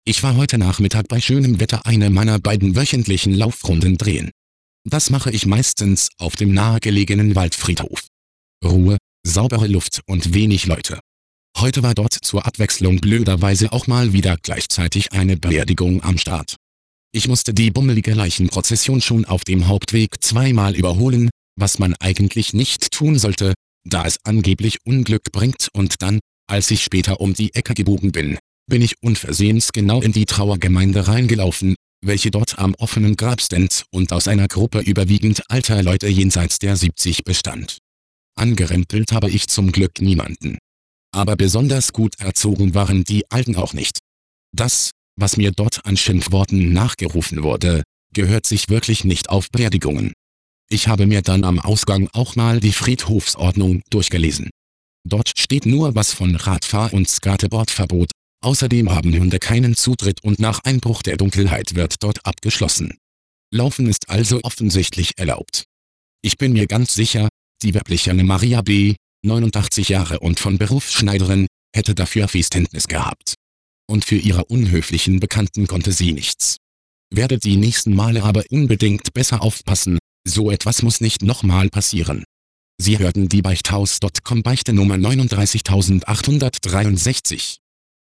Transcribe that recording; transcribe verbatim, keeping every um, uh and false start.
Ich war heute Nachmittag bei schönem Wetter eine meiner beiden wöchentlichen Laufrunden drehen. Das mache ich meistens auf dem nahegelegenen Waldfriedhof. Ruhe, saubere Luft und wenig Leute. Heute war dort zur Abwechslung blöderweise auch mal wieder gleichzeitig eine Beerdigung am Start. Ich musste die bummelige Leichenprozession schon auf dem Hauptweg zweimal überholen, was man eigentlich nicht tun sollte, da es angeblich Unglück bringt, und dann, als ich später um die Ecke gebogen bin, bin ich unversehens genau in die Trauergemeinde reingelaufen, welche dort am offenen Grab stand und aus einer Gruppe überwiegend alter Leute jenseits der siebzig bestand. Angerempelt habe ich zum Glück niemanden. Aber besonders gut erzogen waren die Alten auch nicht. Das, was mir dort an Schimpfworten nachgerufen wurde, gehört sich wirklich nicht auf Beerdigungen. Ich habe mir dann am Ausgang auch mal die Friedhofsordnung durchgelesen. Dort steht nur was von Radfahr- und Skateboardverbot, außerdem haben Hunde keinen Zutritt und nach Einbruch der Dunkelheit wird dort abgeschlossen. Laufen ist also offensichtlich erlaubt. Ich bin mir ganz sicher, die weibliche Maria B., neunundachtzig Jahre und von Beruf Schneiderin, hätte dafür Verständnis gehabt. Und für ihre unhöflichen Bekannten konnte sie nichts. Werde die nächsten Male aber unbedingt besser aufpassen, so etwas muss nicht nochmal passieren. Sie hörten die Beichthaus Punkt com Beichte Nummer neununddreißigtausendachthundertdreiundsechzig.